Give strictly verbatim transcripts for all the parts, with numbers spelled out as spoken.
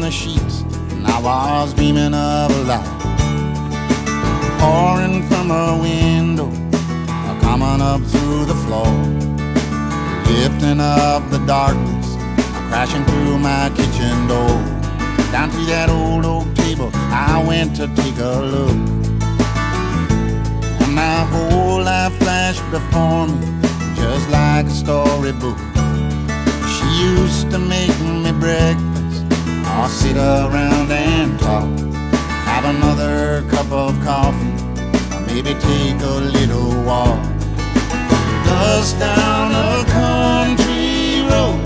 the sheets, and I was dreaming of a light pouring from her window, coming up through the floor, lifting up the darkness, crashing through my kitchen door. Down to that old oak table I went to take a look, and my whole life flashed before me just like a storybook. She used to make me breakfast, or sit around and talk, have another cup of coffee, or maybe take a little walk. Dust down a country road,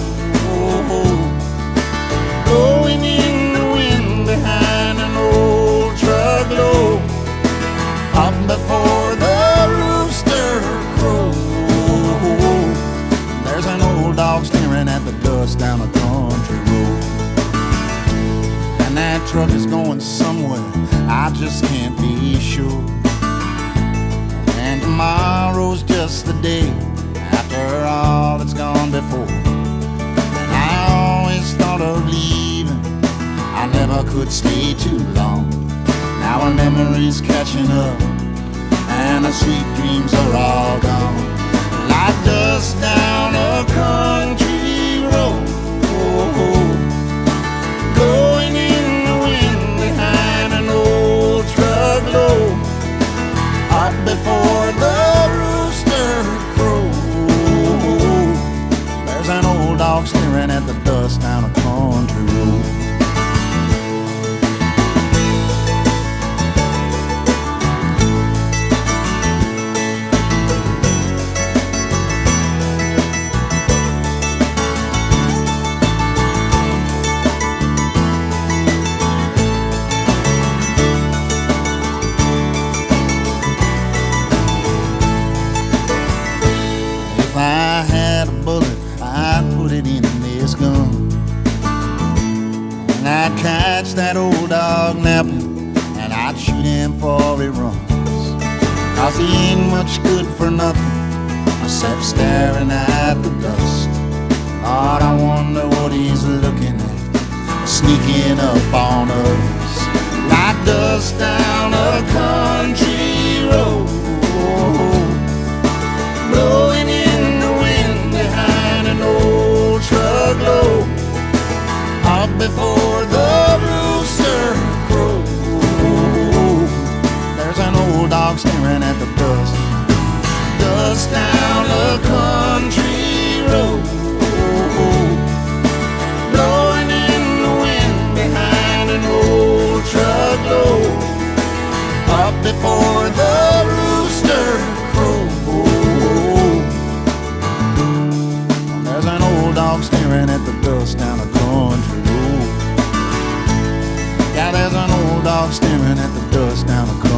blowing in the wind behind an old truck load, up before the rooster crows. There's an old dog staring at the dust down a country road, and that truck is going somewhere, I just can't be sure. And tomorrow's just the day after all that's gone before. And I always thought of leaving, I never could stay too long. Now our memories catching up, and the sweet dreams are all gone. Like dust down a country road, blowing in the wind behind an old truck load, up before the rooster crows. There's an old dog staring at the dust down a country road. If I had a bullet, I'd put it in this gun, and I'd catch that old dog napping, and I'd shoot him before he runs. Cause he ain't much good for nothing, except staring at the dust. Lord, I wonder what he's looking at, sneaking up on us. Like dust down a country road, blowing in the wind behind an old truck load, up before the rooster crows. There's an old dog staring at the dust, dust down a country road, blowing in the wind behind an old truck load, up before the rooster crows. There's an old dog staring at the dust down a country road. Yeah, there's an old dog staring at the dust down a country road.